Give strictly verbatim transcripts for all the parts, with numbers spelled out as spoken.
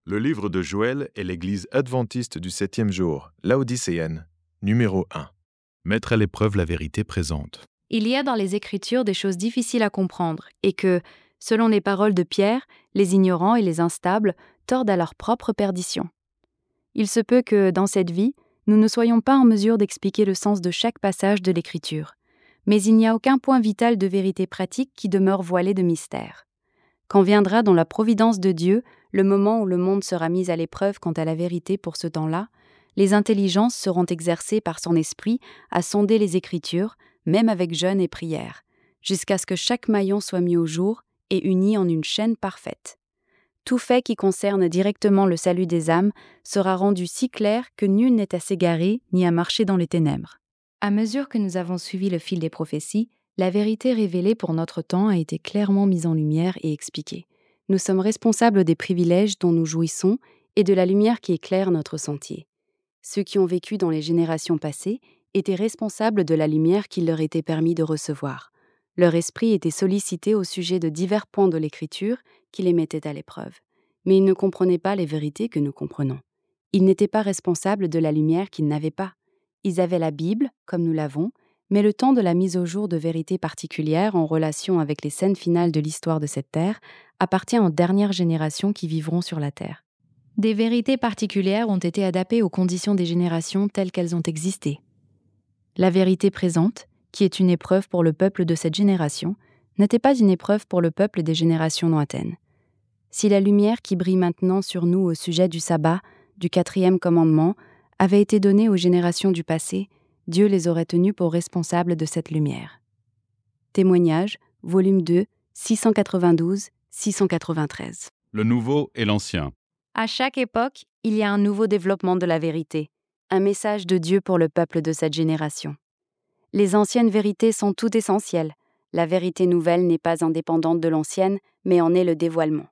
Le livre de Joël est l'Église adventiste du septième jour, laodicéenne, numéro un. Mettre à l'épreuve la vérité présente. Il y a dans les Écritures des choses difficiles à comprendre et que, selon les paroles de Pierre, les ignorants et les instables tordent à leur propre perdition. Il se peut que, dans cette vie, nous ne soyons pas en mesure d'expliquer le sens de chaque passage de l'Écriture, mais il n'y a aucun point vital de vérité pratique qui demeure voilé de mystère. Quand viendra dans la providence de Dieu le moment où le monde sera mis à l'épreuve quant à la vérité pour ce temps-là, les intelligences seront exercées par son esprit à sonder les Écritures, même avec jeûne et prière, jusqu'à ce que chaque maillon soit mis au jour et uni en une chaîne parfaite. Tout fait qui concerne directement le salut des âmes sera rendu si clair que nul n'est à s'égarer ni à marcher dans les ténèbres. À mesure que nous avons suivi le fil des prophéties, la vérité révélée pour notre temps a été clairement mise en lumière et expliquée. Nous sommes responsables des privilèges dont nous jouissons et de la lumière qui éclaire notre sentier. Ceux qui ont vécu dans les générations passées étaient responsables de la lumière qu'il leur était permis de recevoir. Leur esprit était sollicité au sujet de divers points de l'Écriture qui les mettaient à l'épreuve. Mais ils ne comprenaient pas les vérités que nous comprenons. Ils n'étaient pas responsables de la lumière qu'ils n'avaient pas. Ils avaient la Bible, comme nous l'avons, mais le temps de la mise au jour de vérités particulières en relation avec les scènes finales de l'histoire de cette terre appartient aux dernières générations qui vivront sur la terre. Des vérités particulières ont été adaptées aux conditions des générations telles qu'elles ont existé. La vérité présente, qui est une épreuve pour le peuple de cette génération, n'était pas une épreuve pour le peuple des générations lointaines. Si la lumière qui brille maintenant sur nous au sujet du sabbat, du quatrième commandement, avait été donnée aux générations du passé, Dieu les aurait tenus pour responsables de cette lumière. Témoignages, volume deux, six cent quatre-vingt-douze à six cent quatre-vingt-treize. Le nouveau et l'ancien. À chaque époque, il y a un nouveau développement de la vérité, un message de Dieu pour le peuple de cette génération. Les anciennes vérités sont toutes essentielles. La vérité nouvelle n'est pas indépendante de l'ancienne, mais en est le dévoilement.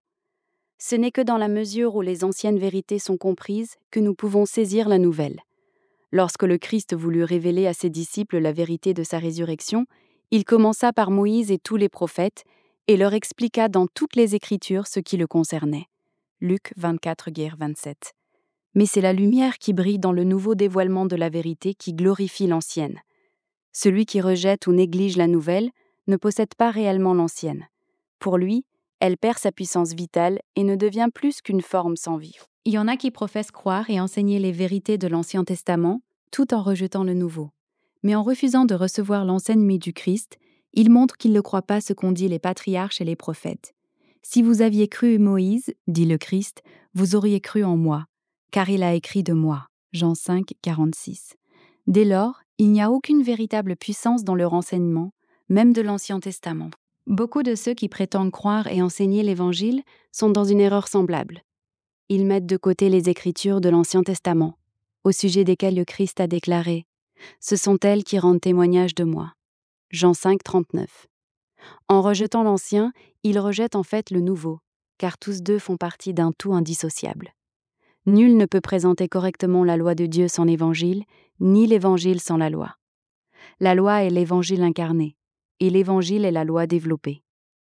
Ce n'est que dans la mesure où les anciennes vérités sont comprises que nous pouvons saisir la nouvelle. Lorsque le Christ voulut révéler à ses disciples la vérité de sa résurrection, il commença par Moïse et tous les prophètes et leur expliqua dans toutes les Écritures ce qui le concernait. Luc vingt-quatre, vingt-sept. Mais c'est la lumière qui brille dans le nouveau dévoilement de la vérité qui glorifie l'ancienne. Celui qui rejette ou néglige la nouvelle ne possède pas réellement l'ancienne. Pour lui, elle perd sa puissance vitale et ne devient plus qu'une forme sans vie. Il y en a qui professent croire et enseigner les vérités de l'Ancien Testament tout en rejetant le Nouveau. Mais en refusant de recevoir l'enseignement du Christ, ils montrent qu'ils ne croient pas ce qu'ont dit les patriarches et les prophètes. Si vous aviez cru Moïse, dit le Christ, vous auriez cru en moi, car il a écrit de moi. Jean cinq, quarante-six. Dès lors, il n'y a aucune véritable puissance dans leur enseignement, même de l'Ancien Testament. Beaucoup de ceux qui prétendent croire et enseigner l'Évangile sont dans une erreur semblable. Ils mettent de côté les Écritures de l'Ancien Testament, au sujet desquelles le Christ a déclaré « Ce sont elles qui rendent témoignage de moi ». Jean cinq, trente-neuf. En rejetant l'Ancien, ils rejettent en fait le Nouveau, car tous deux font partie d'un tout indissociable. Nul ne peut présenter correctement la loi de Dieu sans l'Évangile, ni l'Évangile sans la loi. La loi est l'Évangile incarné, et l'Évangile est la loi développée.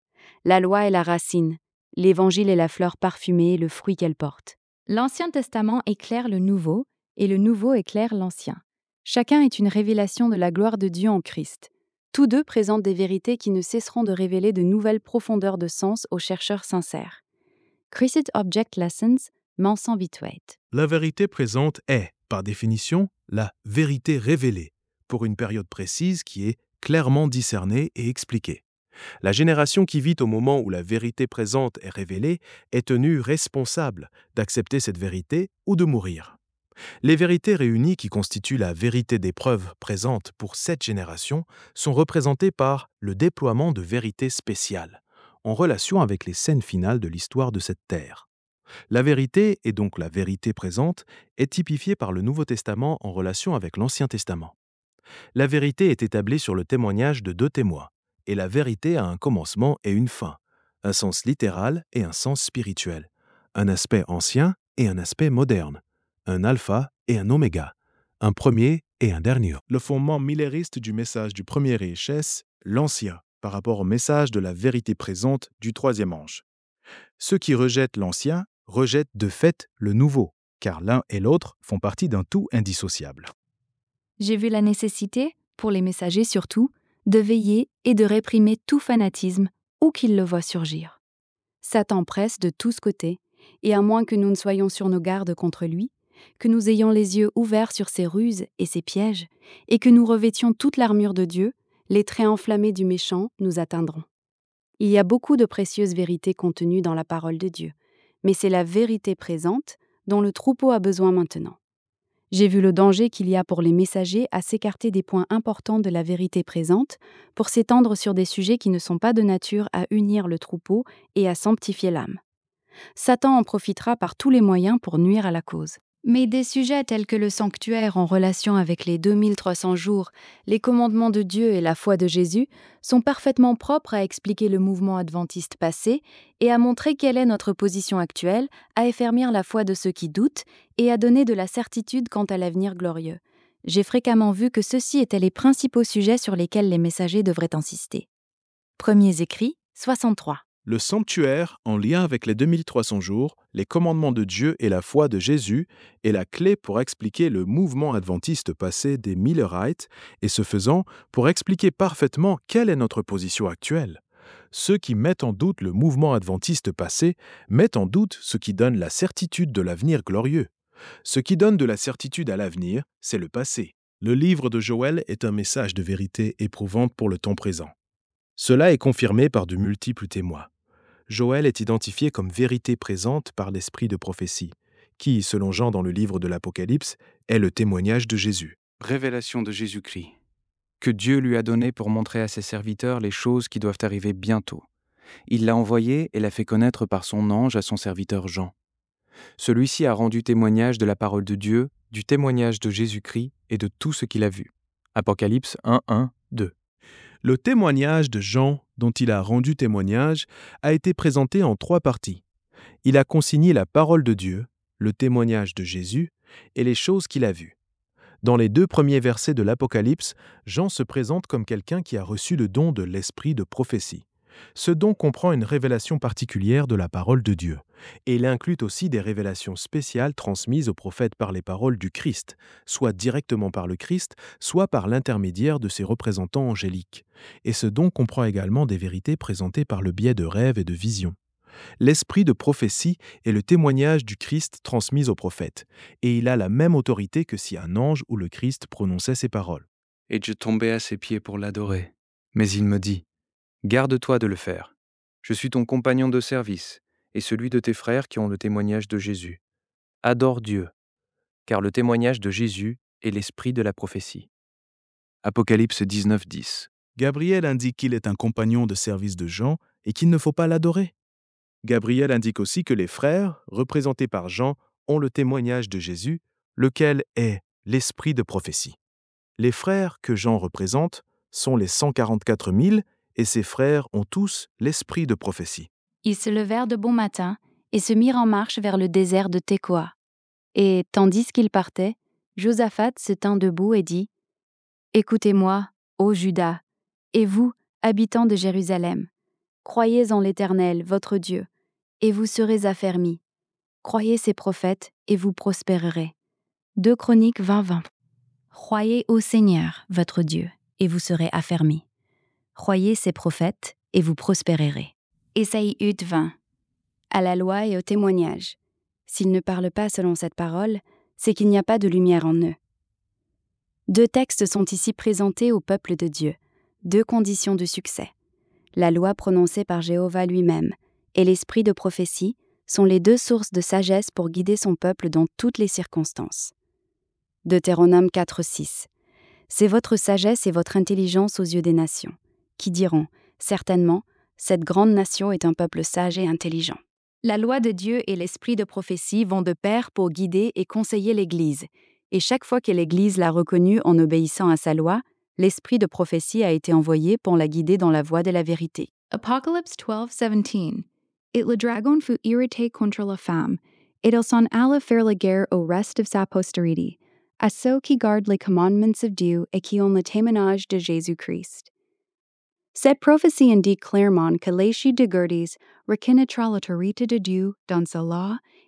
La loi est la racine, l'Évangile est la fleur parfumée et le fruit qu'elle porte. L'Ancien Testament éclaire le Nouveau, et le Nouveau éclaire l'Ancien. Chacun est une révélation de la gloire de Dieu en Christ. Tous deux présentent des vérités qui ne cesseront de révéler de nouvelles profondeurs de sens aux chercheurs sincères. Christ Object Lessons, Manson Bitwaite. La vérité présente est, par définition, la vérité révélée, pour une période précise qui est clairement discernée et expliquée. La génération qui vit au moment où la vérité présente est révélée est tenue responsable d'accepter cette vérité ou de mourir. Les vérités réunies qui constituent la vérité des preuves présentes pour cette génération sont représentées par le déploiement de vérités spéciales, en relation avec les scènes finales de l'histoire de cette terre. La vérité, et donc la vérité présente, est typifiée par le Nouveau Testament en relation avec l'Ancien Testament. La vérité est établie sur le témoignage de deux témoins, et la vérité a un commencement et une fin, un sens littéral et un sens spirituel, un aspect ancien et un aspect moderne, un alpha et un oméga, un premier et un dernier. Le fondement millériste du message du premier richesse, l'ancien, par rapport au message de la vérité présente du troisième ange. Ceux qui rejettent l'ancien rejette de fait le nouveau, car l'un et l'autre font partie d'un tout indissociable. J'ai vu la nécessité, pour les messagers surtout, de veiller et de réprimer tout fanatisme où qu'ils le voient surgir. Satan presse de tous côtés, et à moins que nous ne soyons sur nos gardes contre lui, que nous ayons les yeux ouverts sur ses ruses et ses pièges, et que nous revêtions toute l'armure de Dieu, les traits enflammés du méchant nous atteindront. Il y a beaucoup de précieuses vérités contenues dans la parole de Dieu, mais c'est la vérité présente dont le troupeau a besoin maintenant. J'ai vu le danger qu'il y a pour les messagers à s'écarter des points importants de la vérité présente pour s'étendre sur des sujets qui ne sont pas de nature à unir le troupeau et à sanctifier l'âme. Satan en profitera par tous les moyens pour nuire à la cause. Mais des sujets tels que le sanctuaire en relation avec les deux mille trois cents jours, les commandements de Dieu et la foi de Jésus sont parfaitement propres à expliquer le mouvement adventiste passé et à montrer quelle est notre position actuelle, à affermir la foi de ceux qui doutent et à donner de la certitude quant à l'avenir glorieux. J'ai fréquemment vu que ceux-ci étaient les principaux sujets sur lesquels les messagers devraient insister. Premiers écrits, soixante-trois. Le sanctuaire, en lien avec les deux mille trois cents jours, les commandements de Dieu et la foi de Jésus, est la clé pour expliquer le mouvement adventiste passé des Millerites et ce faisant, pour expliquer parfaitement quelle est notre position actuelle. Ceux qui mettent en doute le mouvement adventiste passé mettent en doute ce qui donne la certitude de l'avenir glorieux. Ce qui donne de la certitude à l'avenir, c'est le passé. Le livre de Joël est un message de vérité éprouvante pour le temps présent. Cela est confirmé par de multiples témoins. Joël est identifié comme vérité présente par l'esprit de prophétie, qui, selon Jean dans le livre de l'Apocalypse, est le témoignage de Jésus. Révélation de Jésus-Christ, que Dieu lui a donné pour montrer à ses serviteurs les choses qui doivent arriver bientôt. Il l'a envoyé et l'a fait connaître par son ange à son serviteur Jean. Celui-ci a rendu témoignage de la parole de Dieu, du témoignage de Jésus-Christ et de tout ce qu'il a vu. Apocalypse un, un, deux. Le témoignage de Jean, dont il a rendu témoignage, a été présenté en trois parties. Il a consigné la parole de Dieu, le témoignage de Jésus et les choses qu'il a vues. Dans les deux premiers versets de l'Apocalypse, Jean se présente comme quelqu'un qui a reçu le don de l'esprit de prophétie. Ce don comprend une révélation particulière de la parole de Dieu, et il inclut aussi des révélations spéciales transmises aux prophètes par les paroles du Christ, soit directement par le Christ, soit par l'intermédiaire de ses représentants angéliques. Et ce don comprend également des vérités présentées par le biais de rêves et de visions. L'esprit de prophétie est le témoignage du Christ transmis aux prophètes, et il a la même autorité que si un ange ou le Christ prononçait ces paroles. Et je tombai à ses pieds pour l'adorer. Mais il me dit, « Garde-toi de le faire. Je suis ton compagnon de service, et celui de tes frères qui ont le témoignage de Jésus. Adore Dieu, car le témoignage de Jésus est l'esprit de la prophétie. » Apocalypse dix-neuf, dix. Gabriel indique qu'il est un compagnon de service de Jean et qu'il ne faut pas l'adorer. Gabriel indique aussi que les frères, représentés par Jean, ont le témoignage de Jésus, lequel est l'esprit de prophétie. Les frères que Jean représente sont les cent quarante-quatre mille, et ces frères ont tous l'esprit de prophétie. Ils se levèrent de bon matin et se mirent en marche vers le désert de Tekoa. Et, tandis qu'ils partaient, Josaphat se tint debout et dit « Écoutez-moi, ô Juda, et vous, habitants de Jérusalem, croyez en l'Éternel, votre Dieu, et vous serez affermis. Croyez ses prophètes, et vous prospérerez. » deux Chroniques vingt, vingt. Croyez au Seigneur, votre Dieu, et vous serez affermis. Croyez ses prophètes, et vous prospérerez. Ésaïe huit, vingt. À la loi et au témoignage. S'ils ne parlent pas selon cette parole, c'est qu'il n'y a pas de lumière en eux. Deux textes sont ici présentés au peuple de Dieu, deux conditions du succès. La loi prononcée par Jéhovah lui-même et l'esprit de prophétie sont les deux sources de sagesse pour guider son peuple dans toutes les circonstances. Deutéronome quatre, six. C'est votre sagesse et votre intelligence aux yeux des nations, qui diront, certainement, cette grande nation est un peuple sage et intelligent. La loi de Dieu et l'esprit de prophétie vont de pair pour guider et conseiller l'Église, et chaque fois que l'Église l'a reconnue en obéissant à sa loi, l'esprit de prophétie a été envoyé pour la guider dans la voie de la vérité. Apocalypse twelve, seventeen. Et le dragon fut irrité contre la femme, et il s'en alla faire la guerre au reste de sa postérité, à ceux qui gardent les commandements de Dieu et qui ont le témoignage de Jésus-Christ. Cette prophétie indique clairement que l'Échi de Gerdes reconnaîtra l'autorité de Dieu dans sa loi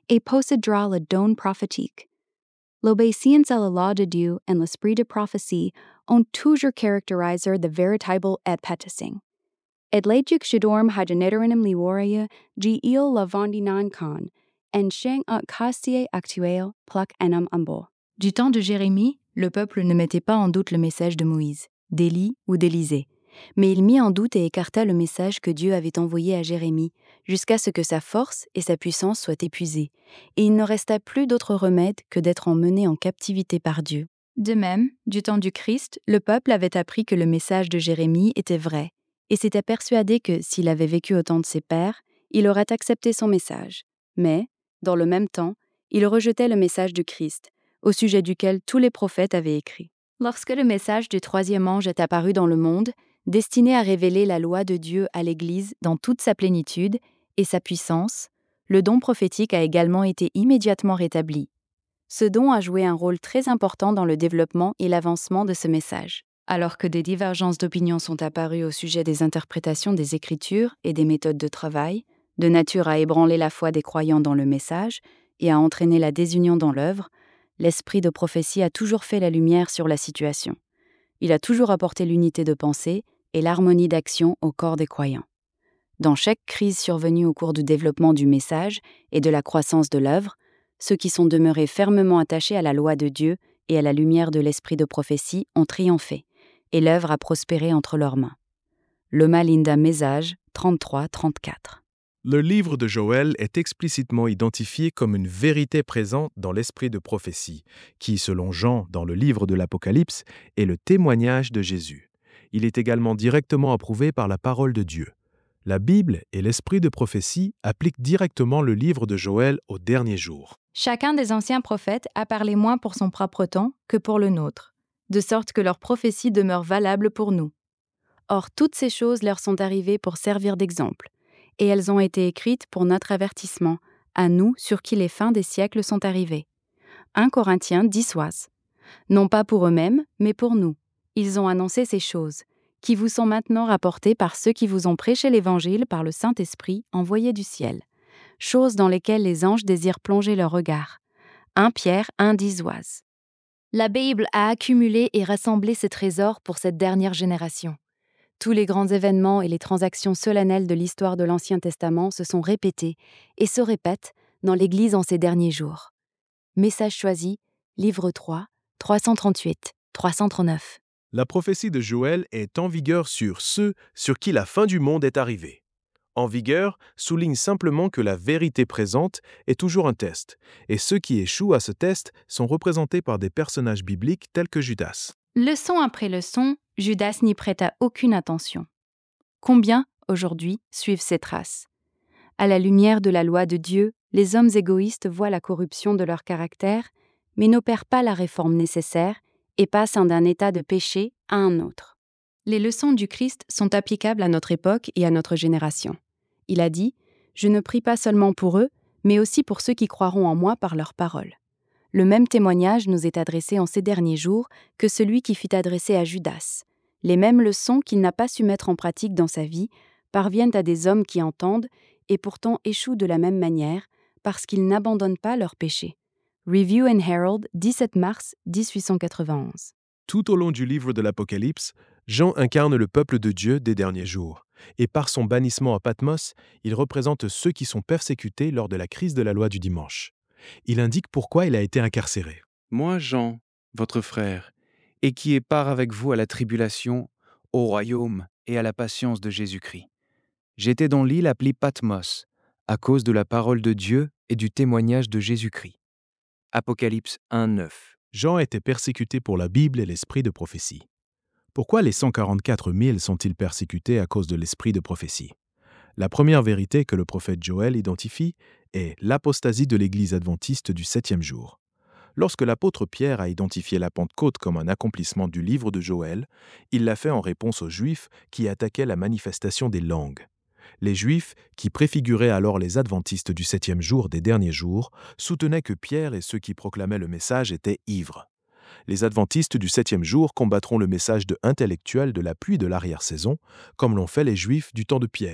et possédera le don prophétique. L'obéissance à la loi de Dieu et l'esprit de prophétie ont toujours caractérisé the veritable epetissing. Et leidjik shidorm hageneteranum liworia gi il lavandinan kan, en sheng at castie actuel pluck enam ambo. Du temps de Jérémie, le peuple ne mettait pas en doute le message de Moïse, d'Élie ou d'Élisée, mais il mit en doute et écarta le message que Dieu avait envoyé à Jérémie, jusqu'à ce que sa force et sa puissance soient épuisées, et il ne resta plus d'autre remède que d'être emmené en captivité par Dieu. De même, du temps du Christ, le peuple avait appris que le message de Jérémie était vrai, et s'était persuadé que, s'il avait vécu au temps de ses pères, il aurait accepté son message. Mais, dans le même temps, il rejetait le message du Christ, au sujet duquel tous les prophètes avaient écrit. Lorsque le message du troisième ange est apparu dans le monde, destiné à révéler la loi de Dieu à l'Église dans toute sa plénitude et sa puissance, le don prophétique a également été immédiatement rétabli. Ce don a joué un rôle très important dans le développement et l'avancement de ce message. Alors que des divergences d'opinion sont apparues au sujet des interprétations des Écritures et des méthodes de travail, de nature à ébranler la foi des croyants dans le message et à entraîner la désunion dans l'œuvre, l'esprit de prophétie a toujours fait la lumière sur la situation. Il a toujours apporté l'unité de pensée et l'harmonie d'action au corps des croyants. Dans chaque crise survenue au cours du développement du message et de la croissance de l'œuvre, ceux qui sont demeurés fermement attachés à la loi de Dieu et à la lumière de l'esprit de prophétie ont triomphé, et l'œuvre a prospéré entre leurs mains. Loma Linda Message, trente-trois trente-quatre. Le livre de Joël est explicitement identifié comme une vérité présente dans l'esprit de prophétie, qui, selon Jean dans le livre de l'Apocalypse, est le témoignage de Jésus. Il est également directement approuvé par la parole de Dieu. La Bible et l'esprit de prophétie appliquent directement le livre de Joël aux derniers jours. Chacun des anciens prophètes a parlé moins pour son propre temps que pour le nôtre, de sorte que leurs prophéties demeurent valables pour nous. Or, toutes ces choses leur sont arrivées pour servir d'exemple, et elles ont été écrites pour notre avertissement, à nous sur qui les fins des siècles sont arrivées. un Corinthiens dix oise. Non pas pour eux-mêmes, mais pour nous. Ils ont annoncé ces choses, qui vous sont maintenant rapportées par ceux qui vous ont prêché l'Évangile par le Saint-Esprit envoyé du ciel, choses dans lesquelles les anges désirent plonger leur regard. un Pierre un dix oise. La Bible a accumulé et rassemblé ses trésors pour cette dernière génération. Tous les grands événements et les transactions solennelles de l'histoire de l'Ancien Testament se sont répétés et se répètent dans l'Église en ces derniers jours. Message choisi, livre trois, trois cent trente-huit, trois cent trente-neuf. La prophétie de Joël est en vigueur sur ceux sur qui la fin du monde est arrivée. En vigueur souligne simplement que la vérité présente est toujours un test, et ceux qui échouent à ce test sont représentés par des personnages bibliques tels que Judas. Leçon après leçon, Judas n'y prêta aucune attention. Combien, aujourd'hui, suivent ses traces? À la lumière de la loi de Dieu, les hommes égoïstes voient la corruption de leur caractère, mais n'opèrent pas la réforme nécessaire et passent d'un état de péché à un autre. Les leçons du Christ sont applicables à notre époque et à notre génération. Il a dit « Je ne prie pas seulement pour eux, mais aussi pour ceux qui croiront en moi par leurs paroles. » Le même témoignage nous est adressé en ces derniers jours que celui qui fut adressé à Judas. Les mêmes leçons qu'il n'a pas su mettre en pratique dans sa vie parviennent à des hommes qui entendent et pourtant échouent de la même manière parce qu'ils n'abandonnent pas leur péché. Review and Herald, dix-sept mars dix-huit cent quatre-vingt-onze. Tout au long du livre de l'Apocalypse, Jean incarne le peuple de Dieu des derniers jours, et par son bannissement à Patmos, il représente ceux qui sont persécutés lors de la crise de la loi du dimanche. Il indique pourquoi il a été incarcéré. Moi, Jean, votre frère, et qui ai part avec vous à la tribulation, au royaume et à la patience de Jésus-Christ. J'étais dans l'île appelée Patmos, à cause de la parole de Dieu et du témoignage de Jésus-Christ. Apocalypse un neuf. Jean était persécuté pour la Bible et l'esprit de prophétie. Pourquoi les cent quarante-quatre mille sont-ils persécutés à cause de l'esprit de prophétie? La première vérité que le prophète Joël identifie est l'apostasie de l'Église adventiste du septième jour. Lorsque l'apôtre Pierre a identifié la Pentecôte comme un accomplissement du livre de Joël, il l'a fait en réponse aux Juifs qui attaquaient la manifestation des langues. Les Juifs, qui préfiguraient alors les adventistes du septième jour des derniers jours, soutenaient que Pierre et ceux qui proclamaient le message étaient ivres. Les adventistes du septième jour combattront le message de intellectuels de la pluie de l'arrière-saison, comme l'ont fait les Juifs du temps de Pierre.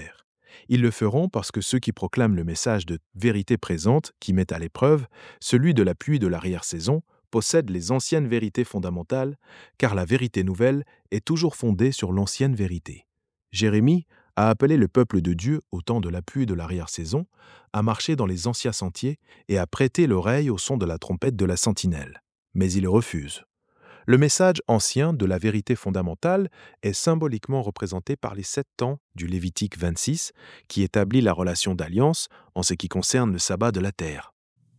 Ils le feront parce que ceux qui proclament le message de vérité présente, qui met à l'épreuve, celui de la pluie de l'arrière-saison, possèdent les anciennes vérités fondamentales, car la vérité nouvelle est toujours fondée sur l'ancienne vérité. Jérémie a appelé le peuple de Dieu au temps de la pluie de l'arrière-saison, à marcher dans les anciens sentiers et à prêter l'oreille au son de la trompette de la sentinelle. Mais il refuse. Le message ancien de la vérité fondamentale est symboliquement représenté par les sept temps du Lévitique vingt-six, qui établit la relation d'alliance en ce qui concerne le sabbat de la terre.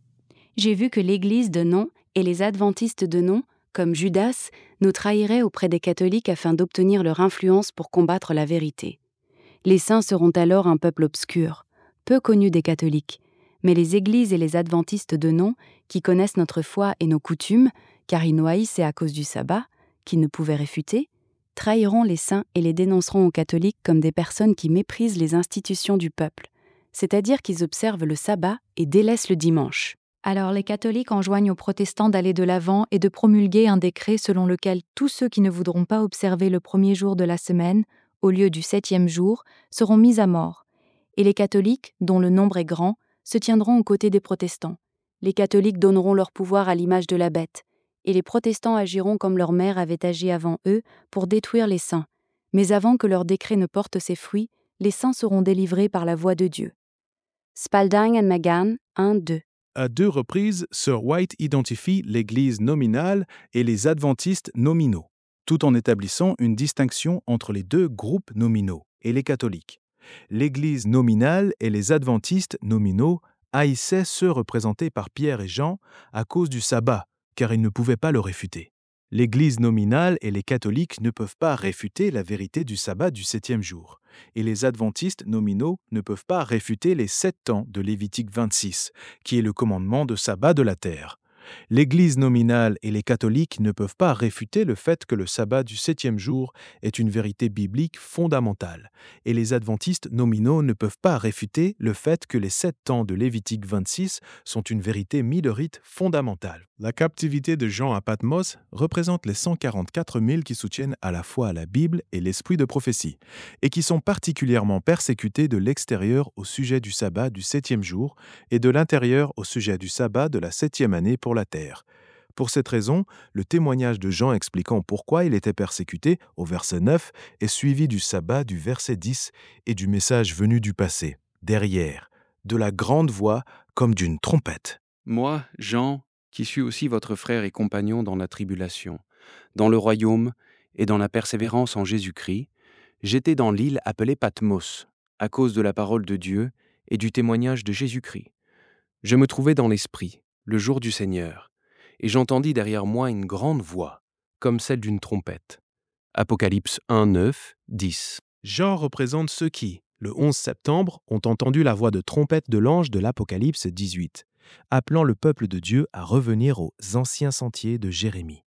J'ai vu que l'Église de nom et les adventistes de nom, comme Judas, nous trahiraient auprès des catholiques afin d'obtenir leur influence pour combattre la vérité. Les saints seront alors un peuple obscur, peu connu des catholiques, mais les églises et les adventistes de nom, qui connaissent notre foi et nos coutumes, car ils nous haïssaient à cause du sabbat, qu'ils ne pouvaient réfuter, trahiront les saints et les dénonceront aux catholiques comme des personnes qui méprisent les institutions du peuple, c'est-à-dire qu'ils observent le sabbat et délaissent le dimanche. Alors les catholiques enjoignent aux protestants d'aller de l'avant et de promulguer un décret selon lequel tous ceux qui ne voudront pas observer le premier jour de la semaine, au lieu du septième jour, seront mis à mort. Et les catholiques, dont le nombre est grand, se tiendront aux côtés des protestants. Les catholiques donneront leur pouvoir à l'image de la bête, et les protestants agiront comme leur mère avait agi avant eux pour détruire les saints. Mais avant que leur décret ne porte ses fruits, les saints seront délivrés par la voix de Dieu. Spalding and Magan, un deux. À deux reprises, Sir White identifie l'Église nominale et les adventistes nominaux, tout en établissant une distinction entre les deux groupes nominaux et les catholiques. L'Église nominale et les adventistes nominaux haïssaient ceux représentés par Pierre et Jean à cause du sabbat, car ils ne pouvaient pas le réfuter. L'Église nominale et les catholiques ne peuvent pas réfuter la vérité du sabbat du septième jour, et les adventistes nominaux ne peuvent pas réfuter les sept temps de Lévitique vingt-six, qui est le commandement de sabbat de la terre. L'Église nominale et les catholiques ne peuvent pas réfuter le fait que le sabbat du septième jour est une vérité biblique fondamentale, et les adventistes nominaux ne peuvent pas réfuter le fait que les sept temps de Lévitique vingt-six sont une vérité millerite fondamentale. La captivité de Jean à Patmos représente les cent quarante-quatre mille qui soutiennent à la fois la Bible et l'esprit de prophétie, et qui sont particulièrement persécutés de l'extérieur au sujet du sabbat du septième jour et de l'intérieur au sujet du sabbat de la septième année pour la terre. Pour cette raison, le témoignage de Jean expliquant pourquoi il était persécuté, au verset neuf, est suivi du sabbat du verset dix et du message venu du passé, derrière, de la grande voix comme d'une trompette. Moi, Jean, qui suis aussi votre frère et compagnon dans la tribulation, dans le royaume et dans la persévérance en Jésus-Christ, j'étais dans l'île appelée Patmos, à cause de la parole de Dieu et du témoignage de Jésus-Christ. Je me trouvais dans l'esprit, le jour du Seigneur, et j'entendis derrière moi une grande voix, comme celle d'une trompette. Apocalypse un, neuf, dix. Jean représente ceux qui, le onze septembre, ont entendu la voix de trompette de l'ange de l'Apocalypse dix-huit, appelant le peuple de Dieu à revenir aux anciens sentiers de Jérémie.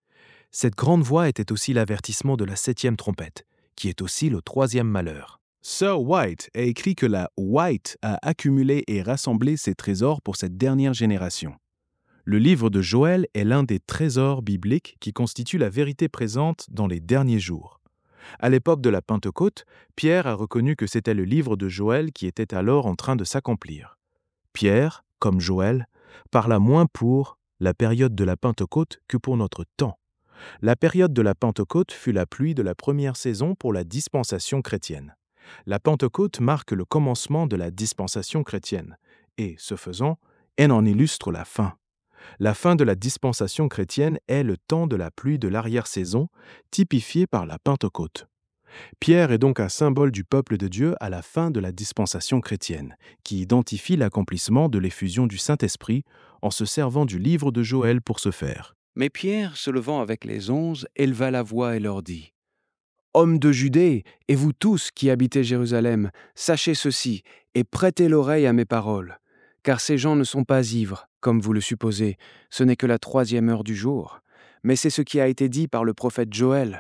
Cette grande voix était aussi l'avertissement de la septième trompette, qui est aussi le troisième malheur. Sir White a écrit que la White a accumulé et rassemblé ses trésors pour cette dernière génération. Le livre de Joël est l'un des trésors bibliques qui constituent la vérité présente dans les derniers jours. À l'époque de la Pentecôte, Pierre a reconnu que c'était le livre de Joël qui était alors en train de s'accomplir. Pierre, comme Joël, parla moins pour la période de la Pentecôte que pour notre temps. La période de la Pentecôte fut la pluie de la première saison pour la dispensation chrétienne. La Pentecôte marque le commencement de la dispensation chrétienne, et, ce faisant, elle en illustre la fin. La fin de la dispensation chrétienne est le temps de la pluie de l'arrière-saison, typifié par la Pentecôte. Pierre est donc un symbole du peuple de Dieu à la fin de la dispensation chrétienne, qui identifie l'accomplissement de l'effusion du Saint-Esprit en se servant du livre de Joël pour ce faire. Mais Pierre, se levant avec les onze, éleva la voix et leur dit : « Hommes de Judée, et vous tous qui habitez Jérusalem, sachez ceci, et prêtez l'oreille à mes paroles. Car ces gens ne sont pas ivres, comme vous le supposez, ce n'est que la troisième heure du jour. Mais c'est ce qui a été dit par le prophète Joël.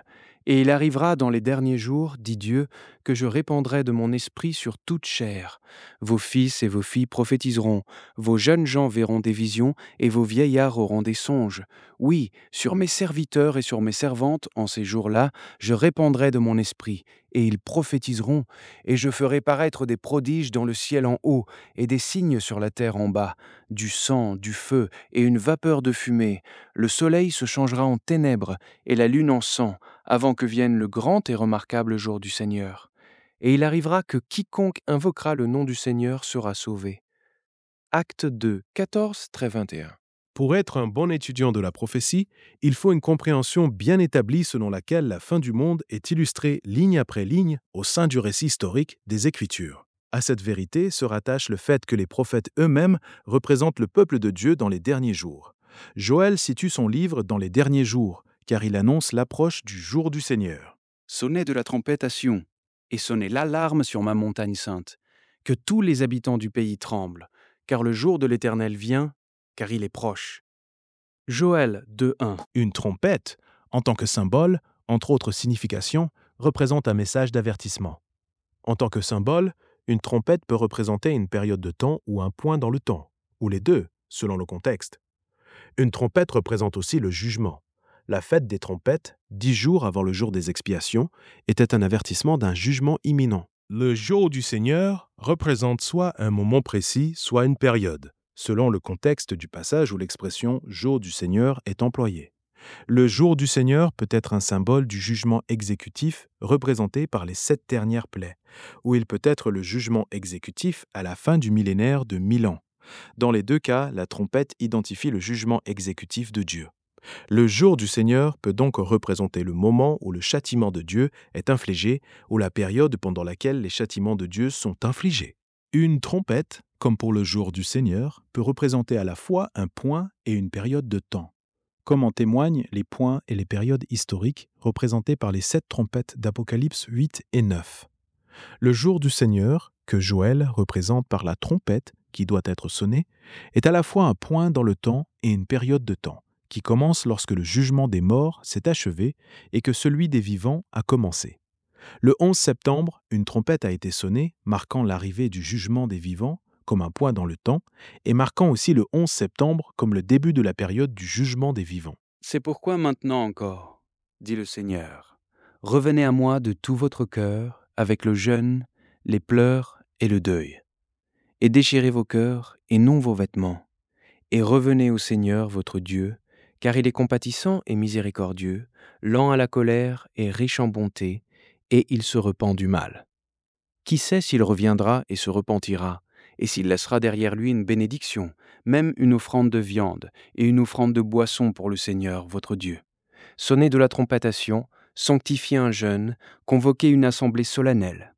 Et il arrivera dans les derniers jours, dit Dieu, que je répandrai de mon esprit sur toute chair. Vos fils et vos filles prophétiseront, vos jeunes gens verront des visions, et vos vieillards auront des songes. Oui, sur mes serviteurs et sur mes servantes, en ces jours-là, je répandrai de mon esprit, et ils prophétiseront, et je ferai paraître des prodiges dans le ciel en haut, et des signes sur la terre en bas, du sang, du feu, et une vapeur de fumée. Le soleil se changera en ténèbres, et la lune en sang, avant que vienne le grand et remarquable jour du Seigneur. Et il arrivera que quiconque invoquera le nom du Seigneur sera sauvé. Acte deux, quatorze, vingt et un. Pour être un bon étudiant de la prophétie, il faut une compréhension bien établie selon laquelle la fin du monde est illustrée ligne après ligne au sein du récit historique des Écritures. À cette vérité se rattache le fait que les prophètes eux-mêmes représentent le peuple de Dieu dans les derniers jours. Joël situe son livre dans les derniers jours, car il annonce l'approche du jour du Seigneur. Sonnez de la trompette à Sion, et sonnez l'alarme sur ma montagne sainte. Que tous les habitants du pays tremblent, car le jour de l'Éternel vient, car il est proche. Joël deux un. Une trompette, en tant que symbole, entre autres significations, représente un message d'avertissement. En tant que symbole, une trompette peut représenter une période de temps ou un point dans le temps, ou les deux, selon le contexte. Une trompette représente aussi le jugement. La fête des trompettes, dix jours avant le jour des expiations, était un avertissement d'un jugement imminent. Le jour du Seigneur représente soit un moment précis, soit une période, selon le contexte du passage où l'expression « jour du Seigneur » est employée. Le jour du Seigneur peut être un symbole du jugement exécutif représenté par les sept dernières plaies, ou il peut être le jugement exécutif à la fin du millénaire de mille ans. Dans les deux cas, la trompette identifie le jugement exécutif de Dieu. Le jour du Seigneur peut donc représenter le moment où le châtiment de Dieu est infligé ou la période pendant laquelle les châtiments de Dieu sont infligés. Une trompette, comme pour le jour du Seigneur, peut représenter à la fois un point et une période de temps, comme en témoignent les points et les périodes historiques représentés par les sept trompettes d'Apocalypse huit et neuf. Le jour du Seigneur, que Joël représente par la trompette qui doit être sonnée, est à la fois un point dans le temps et une période de temps, qui commence lorsque le jugement des morts s'est achevé et que celui des vivants a commencé. Le onze septembre, une trompette a été sonnée, marquant l'arrivée du jugement des vivants comme un point dans le temps, et marquant aussi le onze septembre comme le début de la période du jugement des vivants. C'est pourquoi maintenant encore, dit le Seigneur, revenez à moi de tout votre cœur, avec le jeûne, les pleurs et le deuil, et déchirez vos cœurs et non vos vêtements, et revenez au Seigneur votre Dieu, car il est compatissant et miséricordieux, lent à la colère et riche en bonté, et il se repent du mal. Qui sait s'il reviendra et se repentira, et s'il laissera derrière lui une bénédiction, même une offrande de viande et une offrande de boisson pour le Seigneur votre Dieu. Sonnez de la trompette à Sion, sanctifiez un jeûne, convoquez une assemblée solennelle.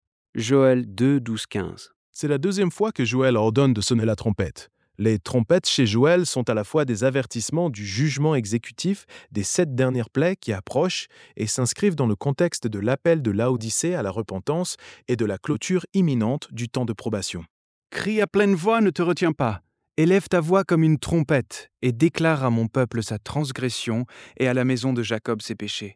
Joël deux, douze, quinze. C'est la deuxième fois que Joël ordonne de sonner la trompette. Les trompettes chez Joël sont à la fois des avertissements du jugement exécutif des sept dernières plaies qui approchent et s'inscrivent dans le contexte de l'appel de Laodicée à la repentance et de la clôture imminente du temps de probation. Crie à pleine voix ne te retiens pas. Élève ta voix comme une trompette et déclare à mon peuple sa transgression et à la maison de Jacob ses péchés.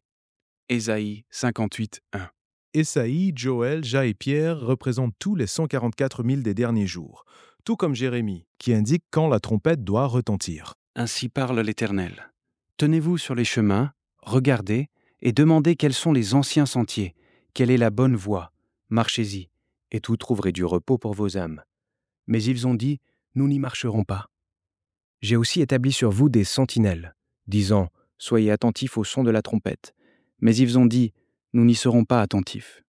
Ésaïe cinquante-huit, un. Ésaïe, Joël, Ja et Pierre représentent tous les cent quarante-quatre mille des derniers jours, tout comme Jérémie, qui indique quand la trompette doit retentir. Ainsi parle l'Éternel. Tenez-vous sur les chemins, regardez et demandez quels sont les anciens sentiers, quelle est la bonne voie, marchez-y, et vous trouverez du repos pour vos âmes. Mais ils ont dit, nous n'y marcherons pas. J'ai aussi établi sur vous des sentinelles, disant, soyez attentifs au son de la trompette. Mais ils ont dit, nous n'y serons pas attentifs.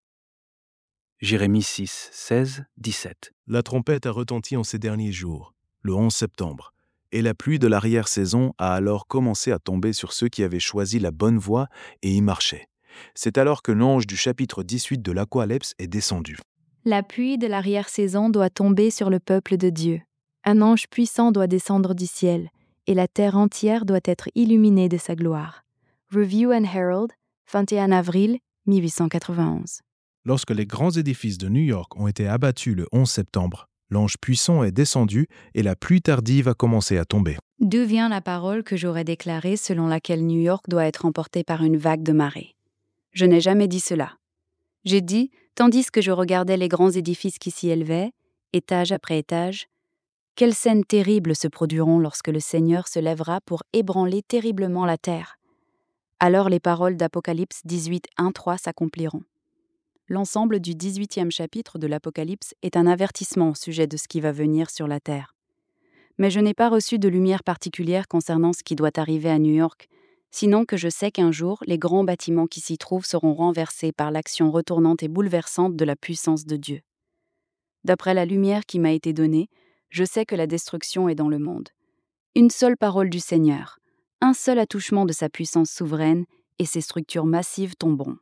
Jérémie six, seize, dix-sept. La trompette a retenti en ces derniers jours, le onze septembre, et la pluie de l'arrière-saison a alors commencé à tomber sur ceux qui avaient choisi la bonne voie et y marchaient. C'est alors que l'ange du chapitre dix-huit de l'Apocalypse est descendu. La pluie de l'arrière-saison doit tomber sur le peuple de Dieu. Un ange puissant doit descendre du ciel, et la terre entière doit être illuminée de sa gloire. Review and Herald, vingt et un avril mille huit cent quatre-vingt-onze. Lorsque les grands édifices de New York ont été abattus le onze septembre, l'ange puissant est descendu et la pluie tardive a commencé à tomber. D'où vient la parole que j'aurais déclarée selon laquelle New York doit être emportée par une vague de marée? Je n'ai jamais dit cela. J'ai dit, tandis que je regardais les grands édifices qui s'y élevaient, étage après étage, quelles scènes terribles se produiront lorsque le Seigneur se lèvera pour ébranler terriblement la terre. Alors les paroles d'Apocalypse dix-huit, un à trois s'accompliront. L'ensemble du dix-huitième chapitre de l'Apocalypse est un avertissement au sujet de ce qui va venir sur la terre. Mais je n'ai pas reçu de lumière particulière concernant ce qui doit arriver à New York, sinon que je sais qu'un jour, les grands bâtiments qui s'y trouvent seront renversés par l'action retournante et bouleversante de la puissance de Dieu. D'après la lumière qui m'a été donnée, je sais que la destruction est dans le monde. Une seule parole du Seigneur, un seul attouchement de sa puissance souveraine, et ses structures massives tomberont.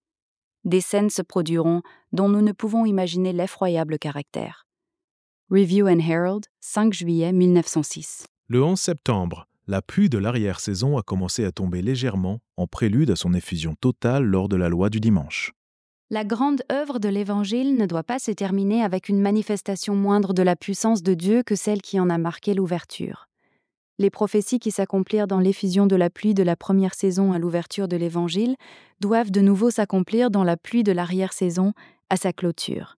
Des scènes se produiront dont nous ne pouvons imaginer l'effroyable caractère. Review and Herald, cinq juillet mille neuf cent six. Le onze septembre, la pluie de l'arrière-saison a commencé à tomber légèrement en prélude à son effusion totale lors de la loi du dimanche. La grande œuvre de l'Évangile ne doit pas se terminer avec une manifestation moindre de la puissance de Dieu que celle qui en a marqué l'ouverture. Les prophéties qui s'accomplirent dans l'effusion de la pluie de la première saison à l'ouverture de l'Évangile doivent de nouveau s'accomplir dans la pluie de l'arrière-saison à sa clôture.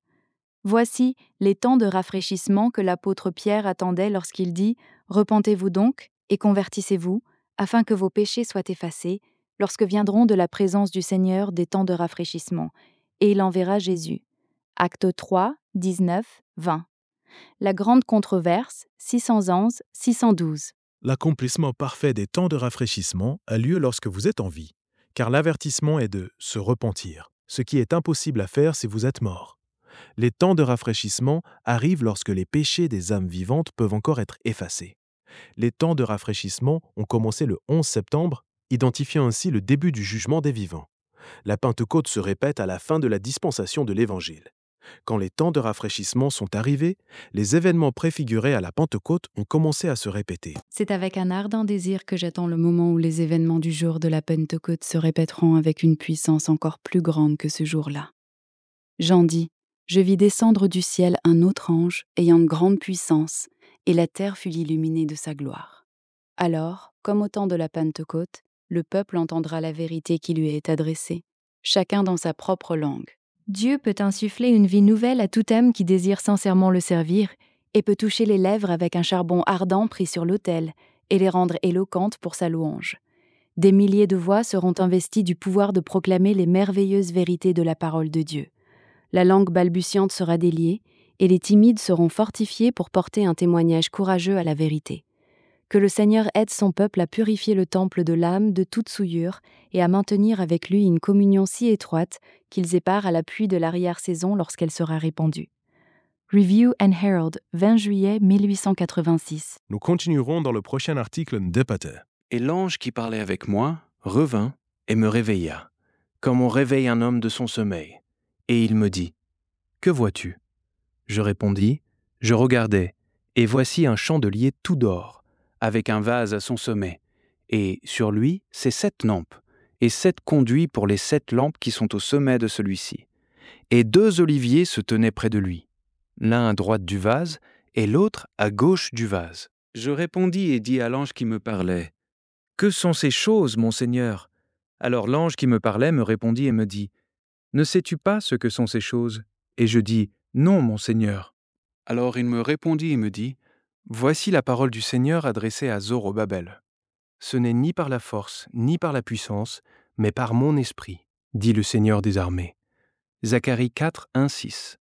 Voici les temps de rafraîchissement que l'apôtre Pierre attendait lorsqu'il dit « Repentez-vous donc et convertissez-vous, afin que vos péchés soient effacés, lorsque viendront de la présence du Seigneur des temps de rafraîchissement. » Et il enverra Jésus. Actes trois, dix-neuf, vingt. La grande controverse, six cent onze à six cent douze. L'accomplissement parfait des temps de rafraîchissement a lieu lorsque vous êtes en vie, car l'avertissement est de se repentir, ce qui est impossible à faire si vous êtes mort. Les temps de rafraîchissement arrivent lorsque les péchés des âmes vivantes peuvent encore être effacés. Les temps de rafraîchissement ont commencé le onze septembre, identifiant ainsi le début du jugement des vivants. La Pentecôte se répète à la fin de la dispensation de l'Évangile. Quand les temps de rafraîchissement sont arrivés, les événements préfigurés à la Pentecôte ont commencé à se répéter. C'est avec un ardent désir que j'attends le moment où les événements du jour de la Pentecôte se répéteront avec une puissance encore plus grande que ce jour-là. Jean dit, « Je vis descendre du ciel un autre ange ayant de grande puissance, et la terre fut illuminée de sa gloire. » Alors, comme au temps de la Pentecôte, le peuple entendra la vérité qui lui est adressée, chacun dans sa propre langue. Dieu peut insuffler une vie nouvelle à tout âme qui désire sincèrement le servir et peut toucher les lèvres avec un charbon ardent pris sur l'autel et les rendre éloquentes pour sa louange. Des milliers de voix seront investies du pouvoir de proclamer les merveilleuses vérités de la parole de Dieu. La langue balbutiante sera déliée et les timides seront fortifiés pour porter un témoignage courageux à la vérité. Que le Seigneur aide son peuple à purifier le temple de l'âme de toute souillure et à maintenir avec lui une communion si étroite qu'ils aient part à l'appui de l'arrière-saison lorsqu'elle sera répandue. Review and Herald, vingt juillet mille huit cent quatre-vingt-six. Nous continuerons dans le prochain article d'Épater. Et l'ange qui parlait avec moi revint et me réveilla, comme on réveille un homme de son sommeil. Et il me dit, « Que vois-tu » Je répondis, « Je regardais, et voici un chandelier tout d'or, avec un vase à son sommet, et sur lui, ses sept lampes, et sept conduits pour les sept lampes qui sont au sommet de celui-ci. Et deux oliviers se tenaient près de lui, l'un à droite du vase, et l'autre à gauche du vase. Je répondis et dis à l'ange qui me parlait, « Que sont ces choses, mon Seigneur ?» Alors l'ange qui me parlait me répondit et me dit, « Ne sais-tu pas ce que sont ces choses ?» Et je dis, « Non, mon Seigneur. » Alors il me répondit et me dit, « Voici la parole du Seigneur adressée à Zorobabel. Ce n'est ni par la force, ni par la puissance, mais par mon esprit, dit le Seigneur des armées. » Zacharie quatre, un, six.